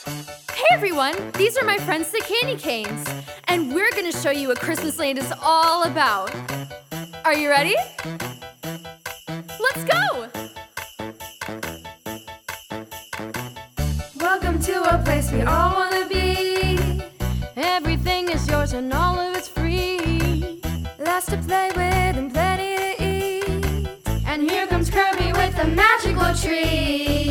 Hey everyone, these are my friends the Candy Canes, and we're gonna show you what Christmas Land is all about. Are you ready? Let's go! Welcome to a place we all wanna be. Everything is yours and all of it's free. Lots to play with and plenty to eat. And here comes Kirby with a magical tree.